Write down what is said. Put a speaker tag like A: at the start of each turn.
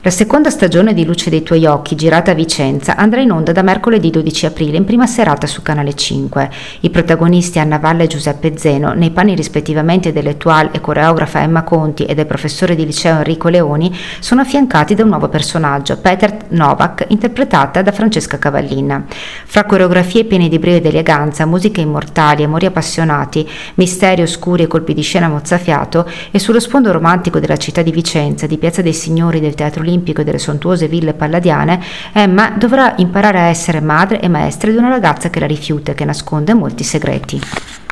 A: La seconda stagione di Luce dei tuoi occhi, girata a Vicenza, andrà in onda da mercoledì 12 aprile in prima serata su Canale 5. I protagonisti Anna Valle e Giuseppe Zeno, nei panni rispettivamente dell'attuale e coreografa Emma Conti e del professore di liceo Enrico Leoni, sono affiancati da un nuovo personaggio, Peter Novak, interpretata da Francesca Cavallina. Fra coreografie piene di brio ed eleganza, musiche immortali, amori appassionati, misteri oscuri e colpi di scena mozzafiato, e sullo sfondo romantico della città di Vicenza, di Piazza dei Signori, del Teatro Olimpico e delle sontuose ville palladiane, Emma dovrà imparare a essere madre e maestra di una ragazza che la rifiuta e che nasconde molti segreti.